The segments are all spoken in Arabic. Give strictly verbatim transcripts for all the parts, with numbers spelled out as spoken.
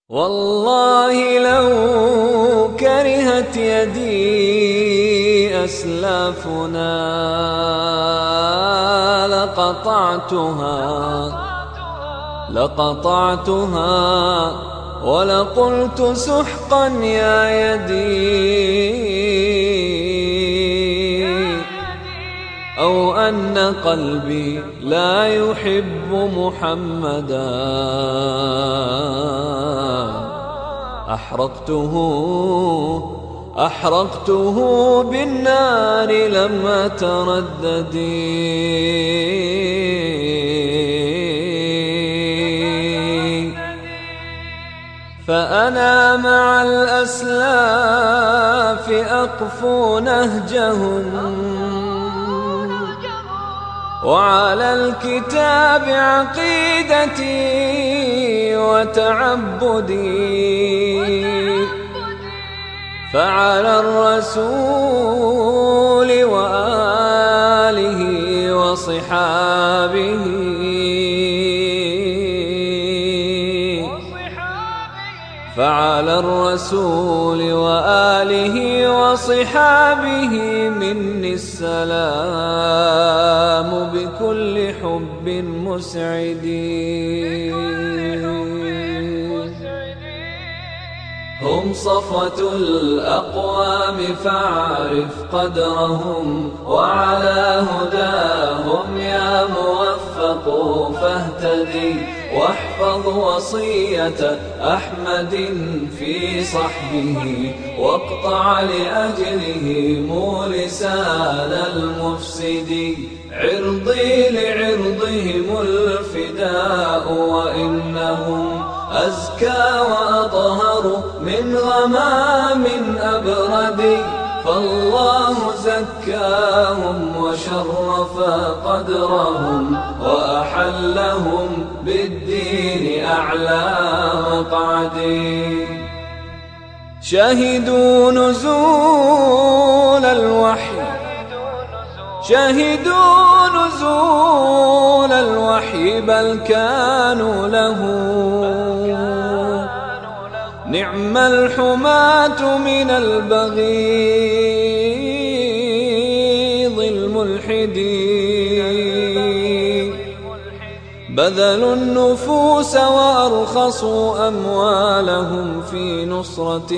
والله لو كرهت يدي أسلافنا لقطعتها لقطعتها ولقلت سحقا يا يدي، أو أن قلبي لا يحب محمدا أحرقته أحرقته بالنار لم أتردد. فأنا مع الأسلاف أقفو نهجهم، وعلى الكتاب عقيدتي وتعبدي، فعلى الرسول وآله وصحابه فعلى الرسول وآله وصحابه مني السلام بكل حب مسعد. هم صفوة الأقوام فاعرف قدرهم، وعلى هداهم يا موفق فاهتدي، واحفظ وصية أحمد في صحبه، واقطع لأجلهم لسان المفسد. عرضي لعرضهم الفداء، وإنهم أزكى وأطهر من غمام أبرد، فالله زكاهم وشرف قدرهم، وأحلهم بالدين أعلى مقعد. شهدوا نزول الوحي شهدوا نزول الوحي بل كانوا له نعم الحماة من البغيض الملحدين، بذلوا النفوس وأرخصوا أموالهم في نصرة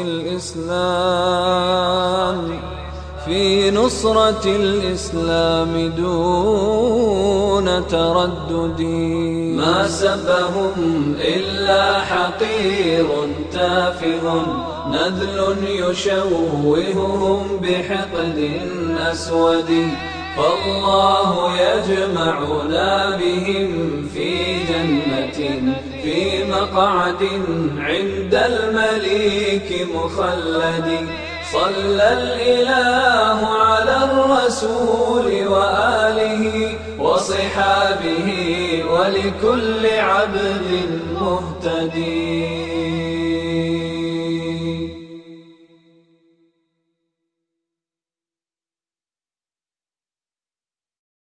الإسلام في نصرة الإسلام دون تردد. ما سبهم إلا حقير تافه، نذل يشوههم بحقد أسود، فالله يجمعنا بهم في جنة في مقعد عند المليك مخلد. صلى الإله على الرسول وآله وصحابه ولكل عبد مهتدي.